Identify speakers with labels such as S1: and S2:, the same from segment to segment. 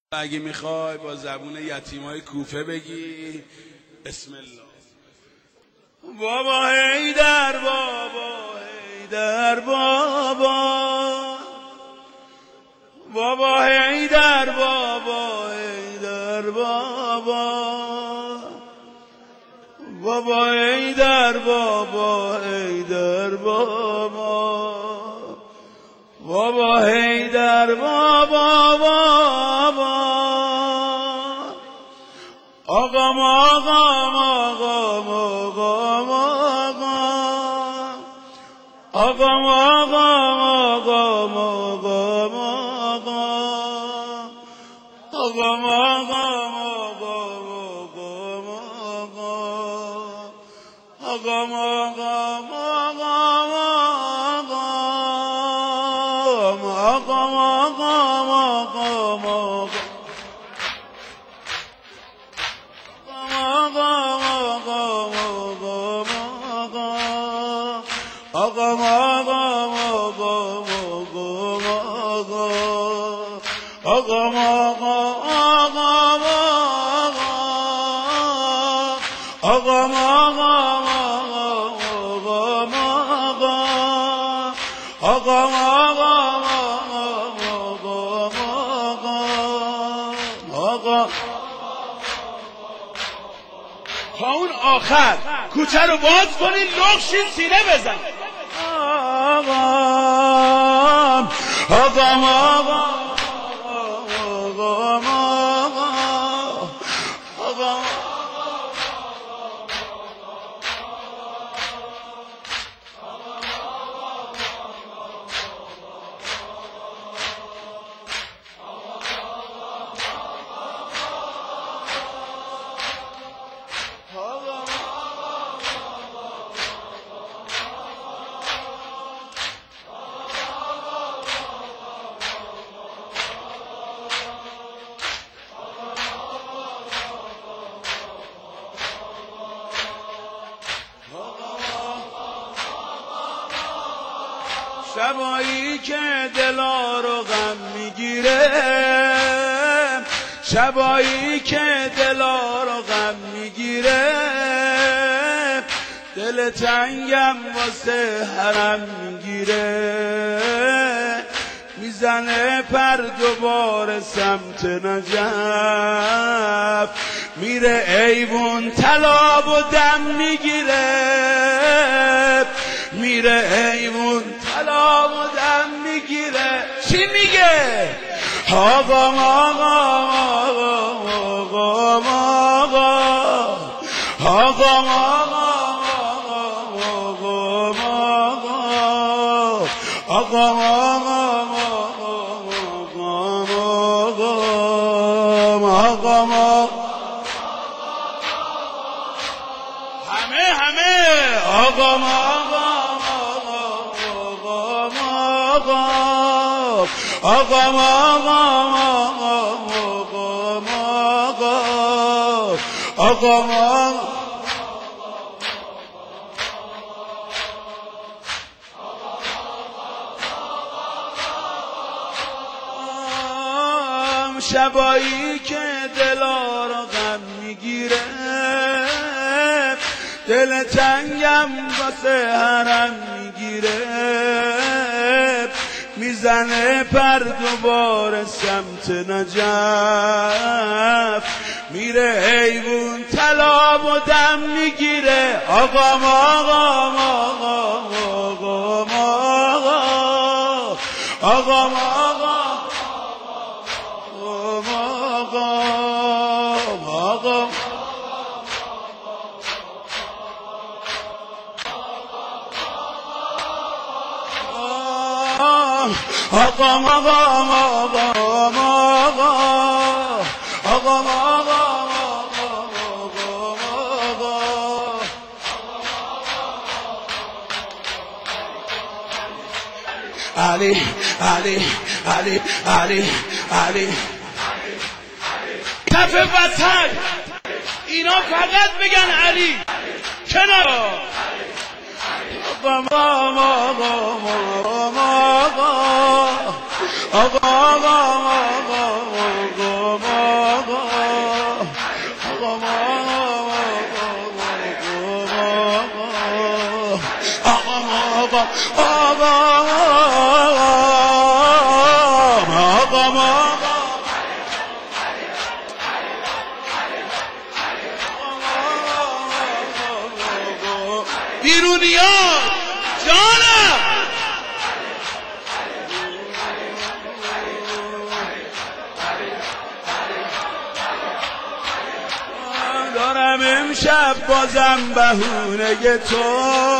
S1: اگه میخوای با زبون یتیمای کوفه بگی بسم الله. بابا حیدر، بابا حیدر، بابا بابا حیدر، بابا حیدر، بابا بابا حیدر، بابا حیدر، بابا بابا حیدر، بابا بابا آقا آقا آقا آقا تا اون آخر کوچه رو باز کنین، لغشین سینه بزن. آقام آقام آقام شبایی که دلا رو غم میگیره، شبایی که دلا رو غم میگیره، دل تنگم واسه حرم میگیره، میزنه پر دوباره سمت نجف، میره ایوون طلا و دم میگیره، میره ایوون طلا و دم میگیره. چی میگه؟ آقا آقا آقا آقا آقا همه آقا شبایی که دلا رو غم میگیره، دل تنگم واسه حرم میگیره، میزنه پر دوباره سمت نجف، میره ایوون طلا و دم میگیره. آقا آقا آقا آقا علی علی علی علی علی کف وطن اینا فقط بگن علی کنار. آقا بیرونیا جانم دارم امشب بازم بهونه تو،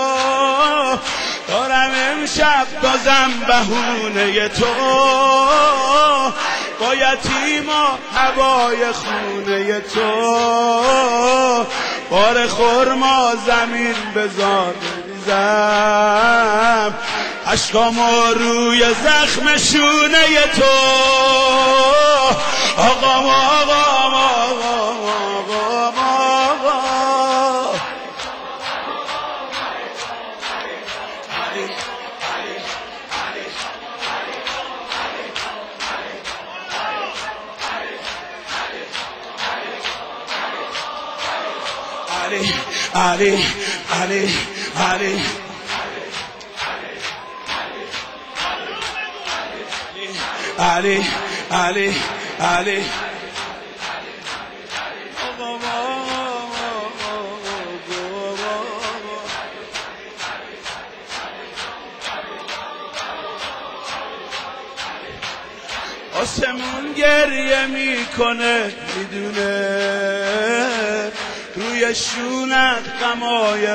S1: دارم امشب بازم بهونه تو، با یتیما هوای خونه تو، بار خرما زمین بذار بریزم، اشکامو روی زخم شونه تو. آقام آقام آقام آقام آقام علی علی علی علی علی علی علی آسمون گریه میکنه میدونه، روی شونت غمای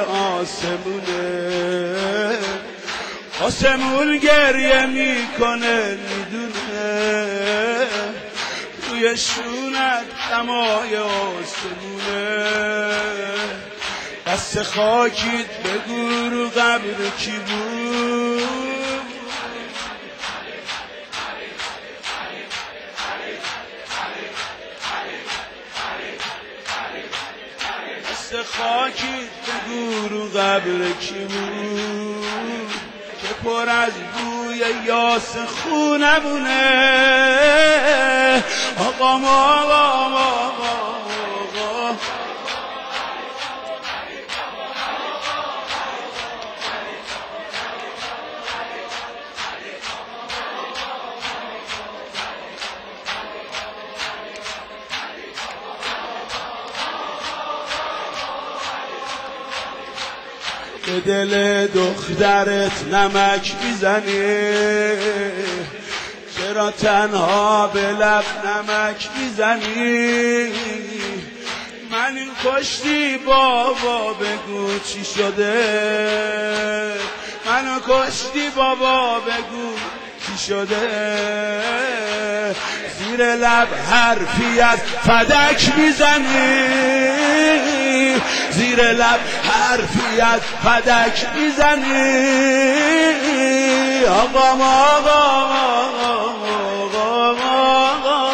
S1: آسمونه، آسمون گریه میکنه میدونه، روی شونت غمای آسمونه، دست خاکیت بگو رو قبر کی بود، دست خاکیت بگو رو قبر کی بود، که پر از بوی یاس خونه بونه. آقام آقام آقام آقام به دل دخترت نمک میزنی، چرا تنها به لب نمک میزنی؟ من این کشتی بابا بگو چی شده، منو کشتی بابا بگو چی شده؟ زیر لب حرفی از فدک میزنی، زیر لب حرفی از فدک میزنی. آقام آقام آقام آقام آقام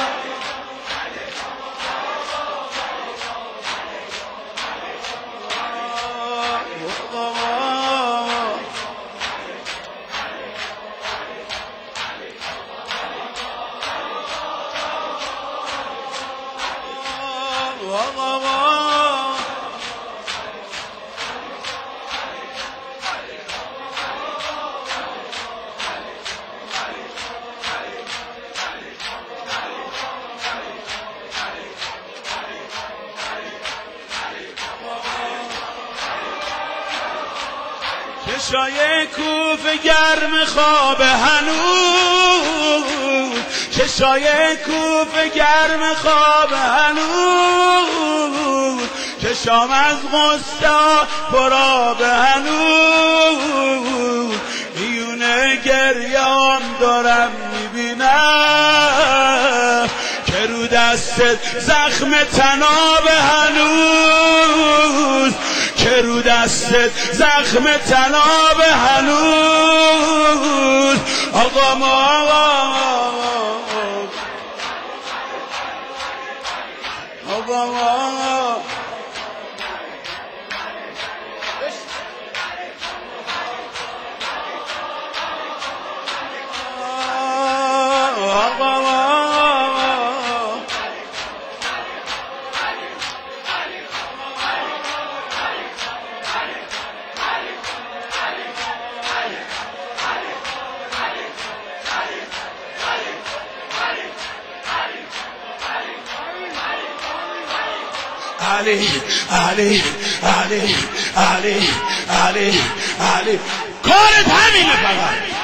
S1: چشای کوفه گرم خواب هنوز، چشای کوفه گرم خواب هنوز، چشام از غصه پرآب هنوز، میونه گریه‌ام دارم میبینم، که رو دستت زخم تناب هنوز، که رو دستت زخم تناب هنوز. آقام آقام آقام آقام علی علی علی علی علی علی کارت همینه فقط.